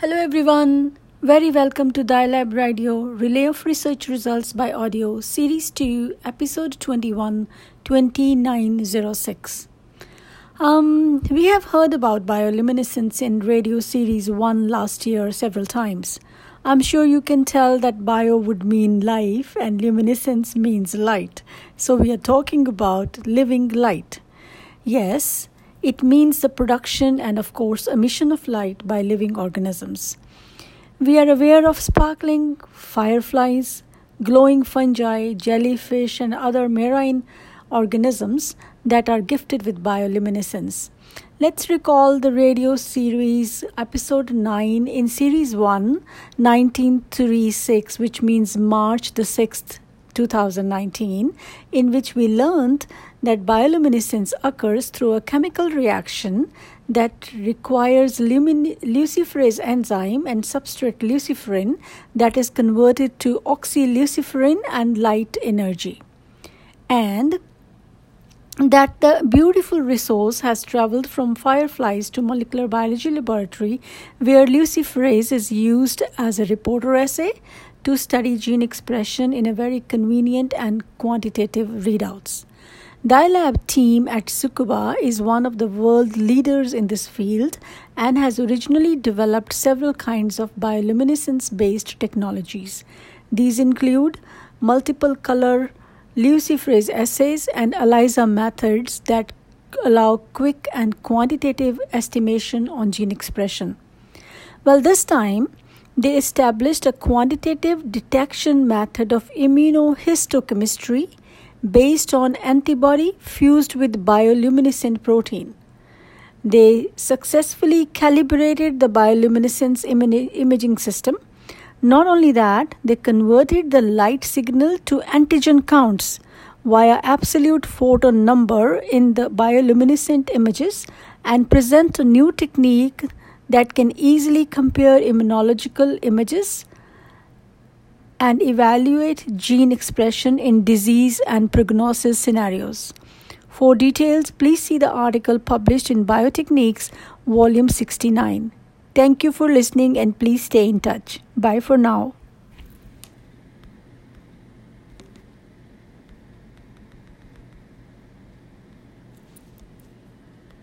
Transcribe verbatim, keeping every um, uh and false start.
Hello everyone, very welcome to Dialab Radio, Relay of Research Results by Audio, Series two, Episode twenty-one, twenty-nine oh six. Um, we have heard about bioluminescence in Radio Series one last year several times. I'm sure you can tell that bio would mean life and luminescence means light. So we are talking about living light. Yes, it means the production and, of course, emission of light by living organisms. We are aware of sparkling fireflies, glowing fungi, jellyfish, and other marine organisms that are gifted with bioluminescence. Let's recall the radio series episode nine in series one, nineteen thirty-six, which means March the sixth, twenty nineteen, in which we learned that bioluminescence occurs through a chemical reaction that requires lumin- luciferase enzyme and substrate luciferin that is converted to oxyluciferin and light energy. And that the beautiful resource has traveled from fireflies to molecular biology laboratory where luciferase is used as a reporter assay to study gene expression in a very convenient and quantitative readouts. Dialab team at Tsukuba is one of the world leaders in this field and has originally developed several kinds of bioluminescence-based technologies. These include multiple color luciferase assays and ELISA methods that allow quick and quantitative estimation on gene expression. Well, this time, they established a quantitative detection method of immunohistochemistry based on antibody fused with bioluminescent protein. They successfully calibrated the bioluminescence im- imaging system. Not only that, they converted the light signal to antigen counts via absolute photon number in the bioluminescent images and present a new technique that can easily compare immunological images and evaluate gene expression in disease and prognosis scenarios. For details, please see the article published in Biotechniques, Volume sixty-nine. Thank you for listening and please stay in touch. Bye for now.